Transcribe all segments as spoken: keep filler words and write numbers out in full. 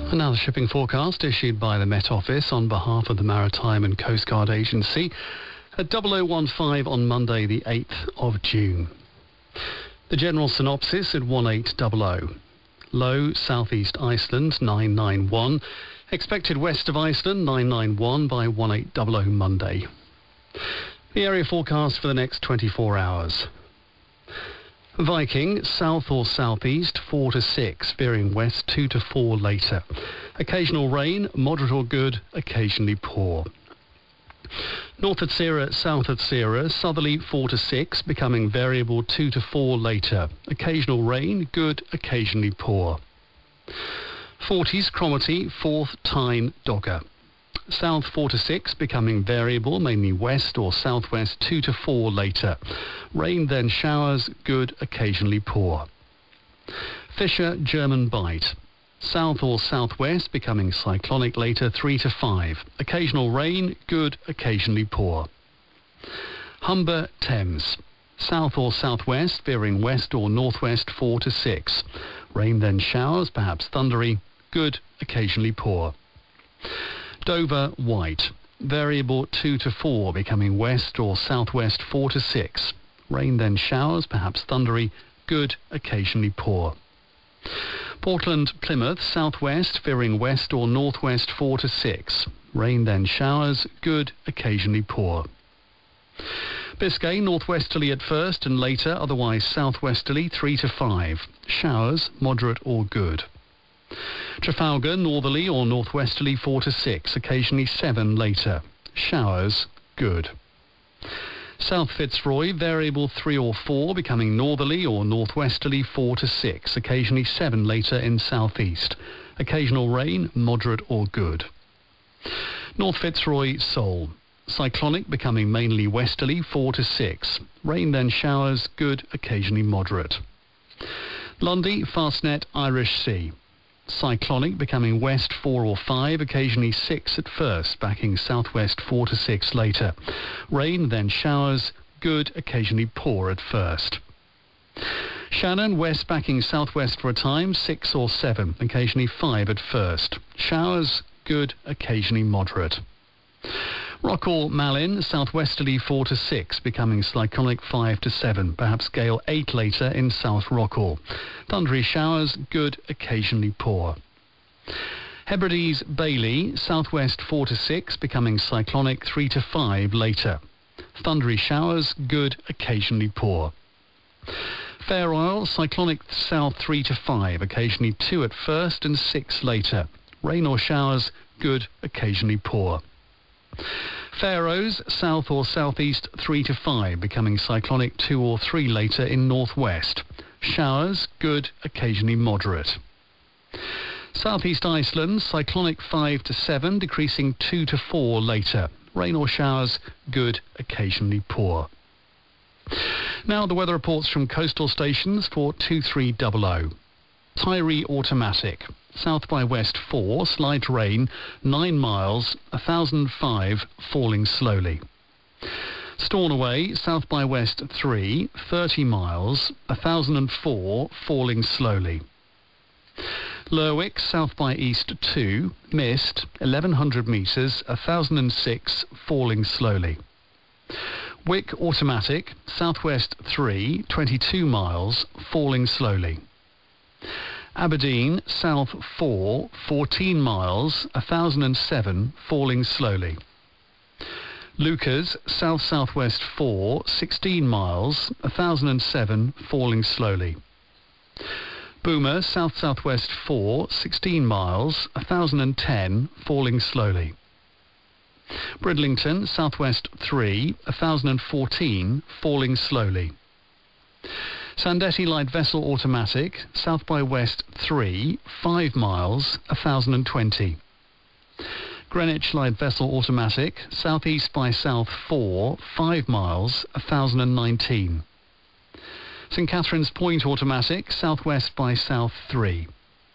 And now the shipping forecast issued by the Met Office on behalf of the Maritime and Coast Guard Agency at double oh one five on Monday the eighth of June. The general synopsis at one eight hundred. Low southeast Iceland nine nine one. Expected west of Iceland nine nine one by one eight hundred Monday. The area forecast for the next twenty-four hours. Viking, south or southeast, four to six, veering west two to four later. Occasional rain, moderate or good, occasionally poor. North at Sierra, south at Sierra, southerly four to six, becoming variable two to four later. Occasional rain, good, occasionally poor. forties, Cromarty, fourth, Tyne, Dogger. South four to six, becoming variable, mainly west or southwest two to four later. Rain then showers, good, occasionally poor. Fisher, German Bight. South or southwest, becoming cyclonic later three to five. Occasional rain, good, occasionally poor. Humber, Thames. South or southwest, veering west or northwest four to six. Rain then showers, perhaps thundery, good, occasionally poor. Dover, White. Variable two to four, becoming west or southwest four to six. Rain then showers, perhaps thundery, good, occasionally poor. Portland, Plymouth, southwest, veering west or northwest four to six. Rain then showers, good, occasionally poor. Biscay, northwesterly at first and later, otherwise southwesterly three to five. Showers, moderate or good. Trafalgar, northerly or northwesterly four to six, occasionally seven later. Showers, good. South Fitzroy, variable three or four, becoming northerly or northwesterly four to six, occasionally seven later in southeast. Occasional rain, moderate or good. North Fitzroy, Seoul. Cyclonic, becoming mainly westerly four to six. Rain then showers, good, occasionally moderate. Lundy, Fastnet, Irish Sea. Cyclonic, becoming west four or five, occasionally six at first, backing southwest four to six later. Rain, then showers, good, occasionally poor at first. Shannon, west backing southwest for a time, six or seven, occasionally five at first. Showers, good, occasionally moderate. Rockall, Malin, southwesterly four to six, becoming cyclonic five to seven, perhaps gale eight later in South Rockall. Thundery showers, good, occasionally poor. Hebrides, Bailey, southwest four to six, becoming cyclonic three to five later. Thundery showers, good, occasionally poor. Fair Isle, cyclonic south three to five, occasionally two at first and six later. Rain or showers, good, occasionally poor. Faroes, south or southeast three to five, becoming cyclonic two or three later in northwest. Showers, good, occasionally moderate. Southeast Iceland, cyclonic five to seven, decreasing two to four later. Rain or showers, good, occasionally poor. Now the weather reports from coastal stations for two three hundred. Tyree automatic. South by west four, slight rain, nine miles, one thousand five, falling slowly. Stornoway, south by west three, thirty miles, one thousand four, falling slowly. Lerwick, south by east two, mist, eleven hundred metres, one thousand six, falling slowly. Wick automatic, southwest three, twenty-two miles, falling slowly. Aberdeen, south four, fourteen miles, one thousand seven, falling slowly. Lucas, south-southwest four, sixteen miles, one thousand seven, falling slowly. Boomer, south-southwest four, sixteen miles, one thousand ten, falling slowly. Bridlington, southwest three, one thousand fourteen, falling slowly. Sandetti light vessel automatic, south by west three, five miles, one thousand twenty. Greenwich light vessel automatic, southeast by south four, five miles, one thousand nineteen. St Catherine's Point automatic, southwest by south three.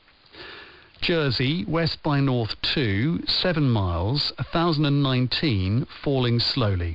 Jersey, west by north two, seven miles, one thousand nineteen, falling slowly.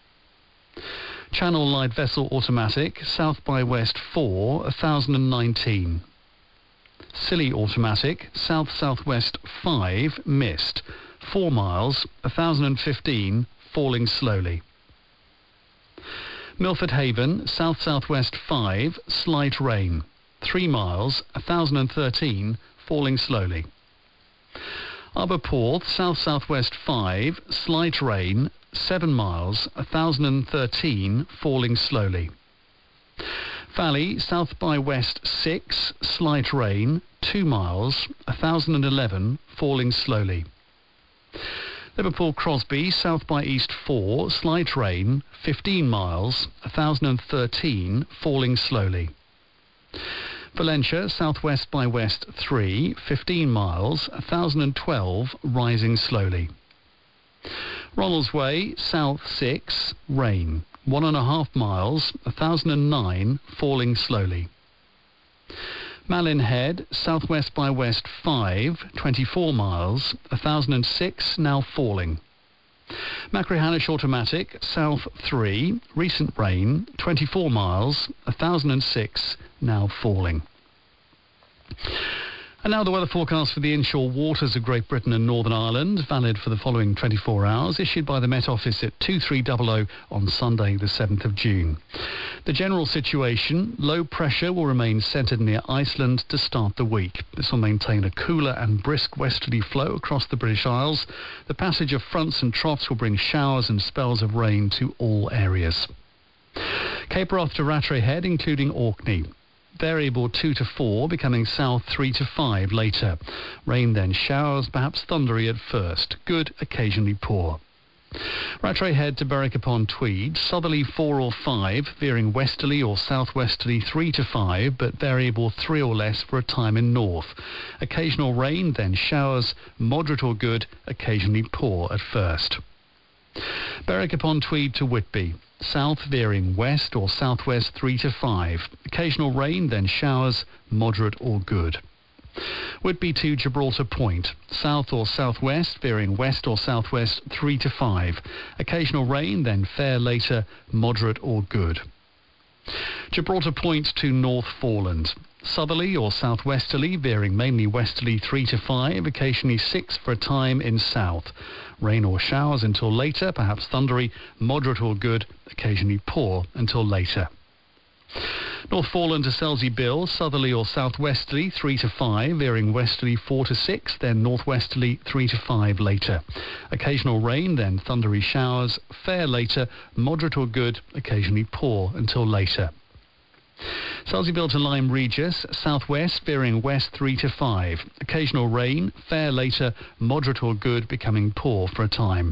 Channel light vessel automatic, south by west four, one thousand nineteen. Scilly automatic, south-southwest five, mist. four miles, one thousand fifteen, falling slowly. Milford Haven, south-southwest five, slight rain. three miles, one thousand thirteen, falling slowly. Aberporth, south-southwest five, slight rain. seven miles, one thousand thirteen, falling slowly. Valley, south by west six, slight rain. two miles, one thousand eleven, falling slowly. Liverpool Crosby, south by east four, slight rain. fifteen miles, one thousand thirteen, falling slowly. Valentia, southwest by west three, fifteen miles, one thousand twelve, rising slowly. Ronalds Way, south six, rain. one and a half miles, one thousand nine, falling slowly. Malin Head, southwest by west five, twenty-four miles, one thousand six, now falling. Machrihanish automatic, south three, recent rain, twenty-four miles, one thousand six, now falling. And now the weather forecast for the inshore waters of Great Britain and Northern Ireland, valid for the following twenty-four hours, issued by the Met Office at two three hundred on Sunday the seventh of June. The general situation, low pressure will remain centred near Iceland to start the week. This will maintain a cooler and brisk westerly flow across the British Isles. The passage of fronts and troughs will bring showers and spells of rain to all areas. Cape Wrath to Rattray Head, including Orkney. Variable two to four, becoming south three to five later. Rain then showers, perhaps thundery at first. Good, occasionally poor. Rattray Head to Berwick upon Tweed. Southerly four or five, veering westerly or southwesterly three to five, but variable three or less for a time in north. Occasional rain, then showers. Moderate or good, occasionally poor at first. Berwick upon Tweed to Whitby. South veering west or southwest three to five. Occasional rain, then showers, moderate or good. Whitby to Gibraltar Point. South or southwest, veering west or southwest three to five. Occasional rain, then fair later, moderate or good. Gibraltar Point to North Foreland. Southerly or southwesterly, veering mainly westerly three to five, occasionally six for a time in south. Rain or showers until later, perhaps thundery, moderate or good, occasionally poor until later. North Foreland to Selsey Bill, southerly or southwesterly three to five, veering westerly four to six, then northwesterly three to five later. Occasional rain, then thundery showers, fair later, moderate or good, occasionally poor until later. Selseyville to Lyme Regis, southwest, veering west three to five. Occasional rain, fair later, moderate or good, becoming poor for a time.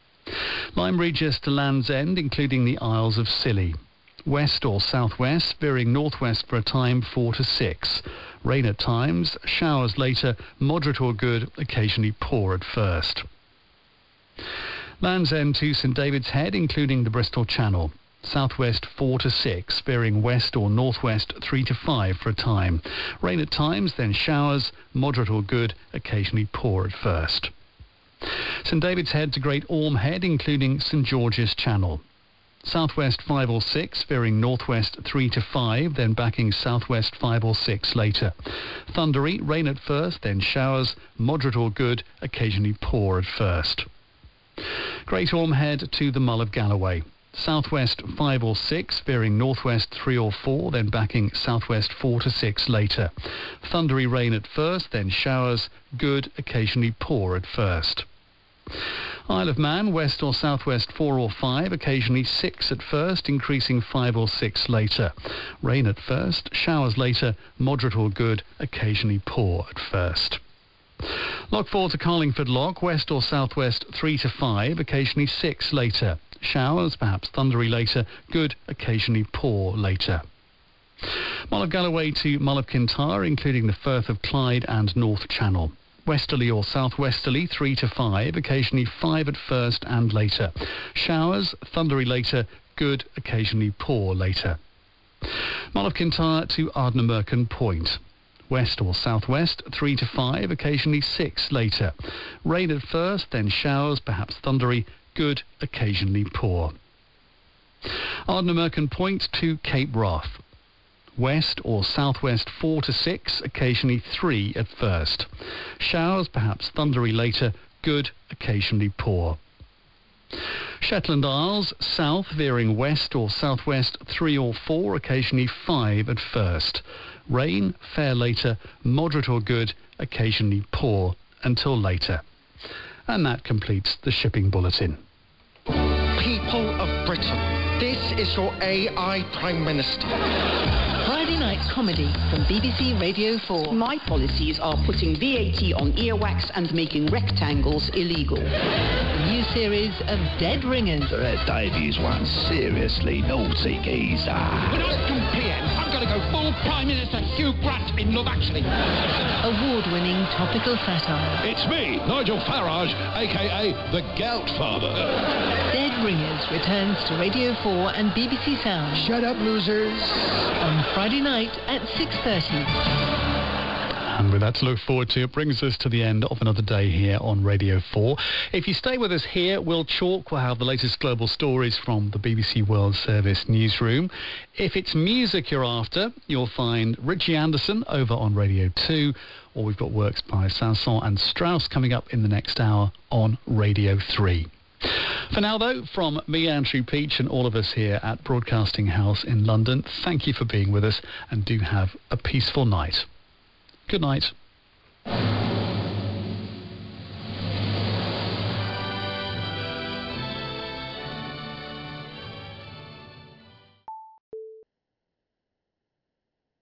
Lyme Regis to Land's End, including the Isles of Scilly. West or southwest, veering northwest for a time four to six. Rain at times, showers later, moderate or good, occasionally poor at first. Land's End to St David's Head, including the Bristol Channel. Southwest four to six, veering west or northwest three to five for a time. Rain at times, then showers, moderate or good, occasionally poor at first. St David's Head to Great Orme Head, including St George's Channel. Southwest five or six, veering northwest three to five, then backing southwest five or six later. Thundery, rain at first, then showers, moderate or good, occasionally poor at first. Great Orme Head to the Mull of Galloway. Southwest five or six, veering northwest three or four, then backing southwest four to six later. Thundery rain at first, then showers, good, occasionally poor at first. Isle of Man, west or southwest four or five, occasionally six at first, increasing five or six later. Rain at first, showers later, moderate or good, occasionally poor at first. Loch Four to Carlingford Loch, west or southwest three to five, occasionally six later. Showers, perhaps thundery later, good, occasionally poor later. Mull of Galloway to Mull of Kintyre, including the Firth of Clyde and North Channel. Westerly or southwesterly three to five, occasionally five at first and later. Showers, thundery later, good, occasionally poor later. Mull of Kintyre to Ardnamurchan Point. West or southwest three to five, occasionally six later. Rain at first, then showers, perhaps thundery, good, occasionally poor. Ardnamurchan Point to Cape Wrath. west or southwest four to six, occasionally three at first. Showers, perhaps thundery later, good, occasionally poor. Shetland Isles, south veering west or southwest three or four, occasionally five at first. Rain, fair later, moderate or good, occasionally poor until later. And that completes the shipping bulletin. People of Britain, this is your A I Prime Minister. Friday night comedy from B B C Radio four. My policies are putting V A T on earwax and making rectangles illegal. The new series of Dead Ringers. Red Davies one seriously naughty geezer. When I come P M, I'm going to go full Prime Minister Hugh Grant in Love Actually. Award-winning topical satire. It's me, Nigel Farage, a k a the Gout Father. Dead Ringers returns to Radio four and B B C Sound. Shut up, losers. On Friday night at six thirty. And with that to look forward to, it brings us to the end of another day here on Radio four. If you stay with us here, Will Chalk will have the latest global stories from the B B C World Service newsroom. If it's music you're after, you'll find Richie Anderson over on Radio two, or we've got works by Sanson and Strauss coming up in the next hour on Radio three. For now, though, from me, Andrew Peach, and all of us here at Broadcasting House in London, thank you for being with us, and do have a peaceful night. Good night.